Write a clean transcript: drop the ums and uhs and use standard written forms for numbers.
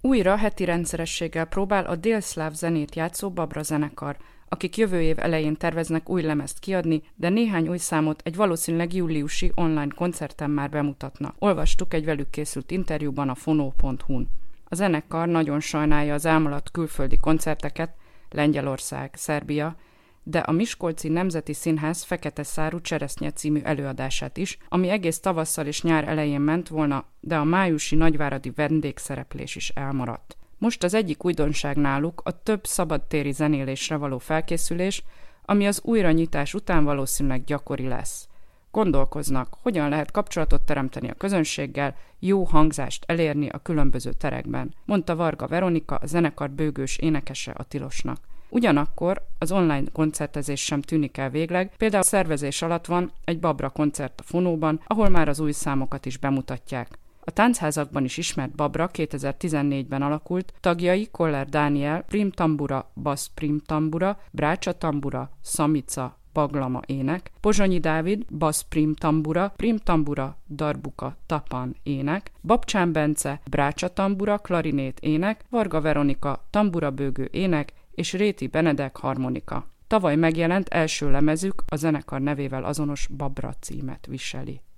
Újra heti rendszerességgel próbál a délszláv zenét játszó Babra zenekar, akik jövő év elején terveznek új lemezt kiadni, de néhány új számot egy valószínűleg júliusi online koncerten már bemutatnak. Olvastuk egy velük készült interjúban a fono.hu-n. A zenekar nagyon sajnálja az elmaradt külföldi koncerteket, Lengyelország, Szerbia, de a Miskolci Nemzeti Színház Fekete Szárú Cseresznye című előadását is, ami egész tavasszal és nyár elején ment volna, de a májusi nagyváradi vendégszereplés is elmaradt. Most az egyik újdonság náluk a több szabadtéri zenélésre való felkészülés, ami az újranyitás után valószínűleg gyakori lesz. Gondolkoznak, hogyan lehet kapcsolatot teremteni a közönséggel, jó hangzást elérni a különböző terekben, mondta Varga Veronika, a zenekar bőgős énekese a Tilosnak. Ugyanakkor az online koncertezés sem tűnik el végleg, például a szervezés alatt van egy Babra koncert a Fonóban, ahol már az új számokat is bemutatják. A táncházakban is ismert Babra 2014-ben alakult, tagjai Koller Dániel, primtambura, bass primtambura, brácsa tambura, szamica, baglama ének, Pozsonyi Dávid, bass primtambura, darbuka, tapan ének, Babcsán Bence, brácsa tambura, klarinét ének, Varga Veronika, tambura bőgő ének, és Réti Benedek harmonika. Tavaly megjelent első lemezük a zenekar nevével azonos Babra címet viseli.